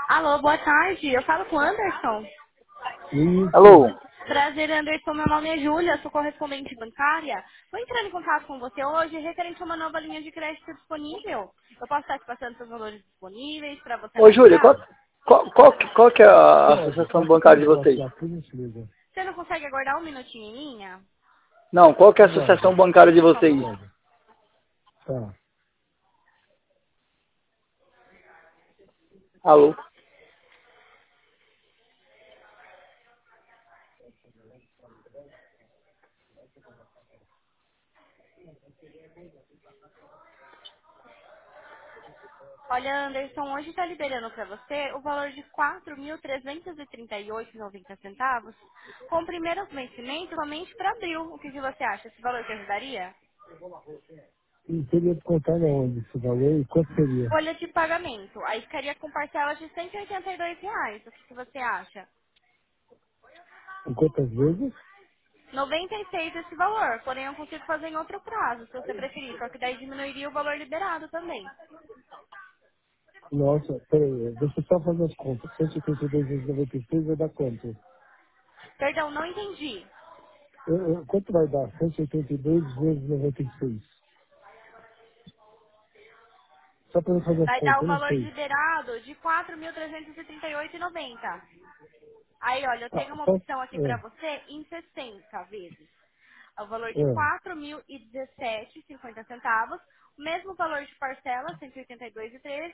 Alô, boa tarde. Eu falo com o Anderson. Alô? Isso. Prazer, Anderson. Meu nome é Júlia, sou correspondente bancária. Vou entrar em contato com você hoje referente a uma nova linha de crédito disponível. Eu posso estar te passando seus valores disponíveis para você Ô, Júlia, analisar? qual que é a Pode, associação pode ficar bancária no de seu vocês? WhatsApp, não se liga. Você não consegue aguardar um minutinho em linha? Não, qual que é a associação Pode, bancária de Só um vocês? momento. pode. Tá. Alô? Olha, Anderson, hoje está liberando para você o valor de R$ 4.338,90 com o primeiro vencimento somente para abril. O que você acha? Esse valor te ajudaria? E teria que contar na onde esse valor e quanto seria? Folha de pagamento. Aí ficaria com parcelas de R$ 182. O que você acha? Em quantas vezes? 96 esse valor, porém eu consigo fazer em outro prazo, se você preferir, só que daí diminuiria o valor liberado também. Nossa, peraí, deixa eu só fazer as contas. 182 vezes 96 vai dar quanto? Perdão, não entendi. Quanto vai dar? 182 vezes 96. Só para eu fazer as Vai dar contas, o eu não valor sei. liberado de 4.338,90. Aí, olha, eu Ah, tenho uma só, opção aqui para você em 60 vezes. É o valor de é. 4.017,50 centavos, o mesmo valor de parcela, 182,13,